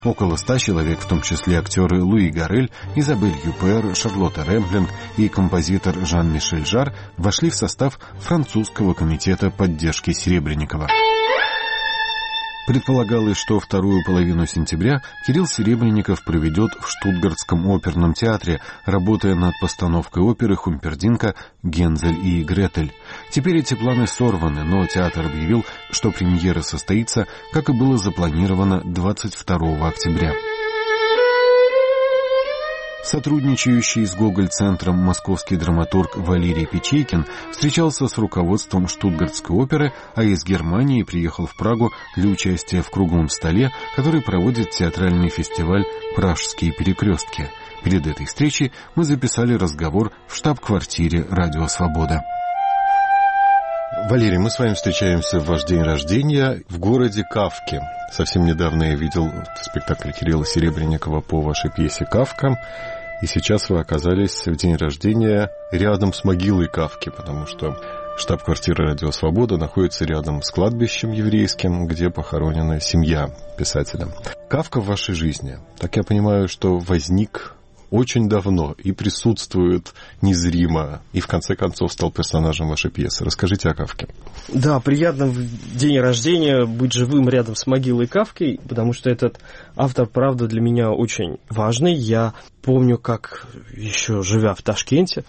Около 100 человек, в том числе актеры Луи Гаррель, Изабель Юпер, Шарлотта Рэмблинг и композитор Жан-Мишель Жар, вошли в состав французского комитета поддержки Серебренникова. Предполагалось, что вторую половину сентября Кирилл Серебренников проведет в Штутгартском оперном театре, работая над постановкой оперы Хумпердинка «Гензель и Гретель». Теперь эти планы сорваны, но театр объявил, что премьера состоится, как и было запланировано, 22 октября. Сотрудничающий с Гоголь-центром московский драматург Валерий Печейкин встречался с руководством Штутгартской оперы, а из Германии приехал в Прагу для участия в круглом столе, который проводит театральный фестиваль «Пражские перекрестки». Перед этой встречей мы записали разговор в штаб-квартире «Радио Свобода». Валерий, мы с вами встречаемся в ваш день рождения в городе Кавки. Совсем недавно я видел спектакль Кирилла Серебренникова по вашей пьесе «Кавка». И сейчас вы оказались в день рождения рядом с могилой Кавки, потому что штаб-квартира «Радио Свобода» находится рядом с кладбищем еврейским, где похоронена семья писателя. Кавка в вашей жизни, так я понимаю, что возник очень давно и присутствует незримо, и в конце концов стал персонажем вашей пьесы. Расскажите о Кавке. Да, приятно в день рождения быть живым рядом с могилой Кавки, потому что этот автор, правда, для меня очень важный. Я помню, как еще живя в Ташкенте,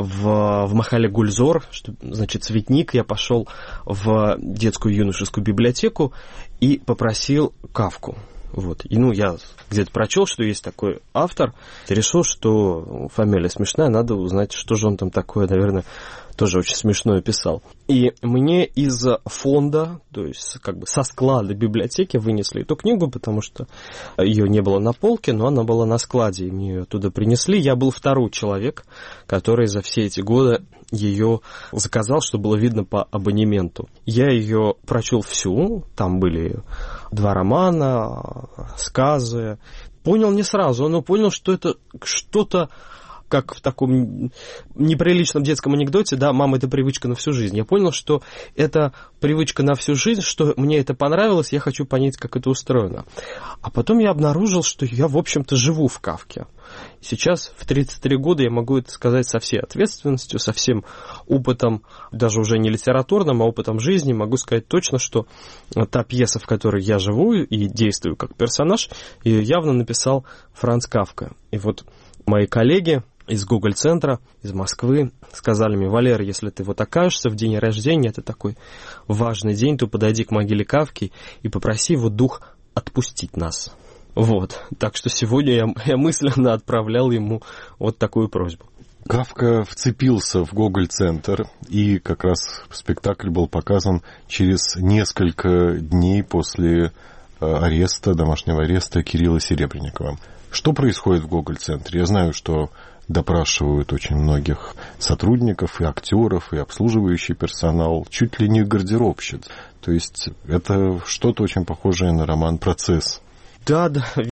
в Махале Гульзор, что значит цветник, я пошел в детскую юношескую библиотеку и попросил Кавку. Вот. И, я где-то прочел, что есть такой автор, решил, что фамилия смешная, надо узнать, что же он там такое, наверное, тоже очень смешное писал. И мне из фонда, то есть со склада библиотеки вынесли эту книгу, потому что ее не было на полке, но она была на складе, и мне ее оттуда принесли. Я был второй человек, который за все эти годы ее заказал, что было видно по абонементу. Я ее прочел всю, там были 2 романа, сказы. Понял не сразу, но понял, что это что-то, как в таком неприличном детском анекдоте, да, мама, это привычка на всю жизнь. Я понял, что это привычка на всю жизнь, что мне это понравилось, я хочу понять, как это устроено. А потом я обнаружил, что я, в общем-то, живу в Кавке. Сейчас, в 33 года, я могу это сказать со всей ответственностью, со всем опытом, даже уже не литературным, а опытом жизни, могу сказать точно, что та пьеса, в которой я живу и действую как персонаж, ее явно написал Франц Кафка. И вот мои коллеги из Гоголь-центра, из Москвы, сказали мне: Валера, если ты вот окажешься в день рождения, это такой важный день, то подойди к могиле Кафки и попроси его дух отпустить нас. Вот. Так что сегодня я мысленно отправлял ему вот такую просьбу. Кафка вцепился в Гоголь-центр, и как раз спектакль был показан через несколько дней после домашнего ареста Кирилла Серебренникова. Что происходит в Гоголь-центре? Я знаю, что допрашивают очень многих сотрудников, и актеров, и обслуживающий персонал, чуть ли не гардеробщиц. То есть это что-то очень похожее на роман «Процесс». Да,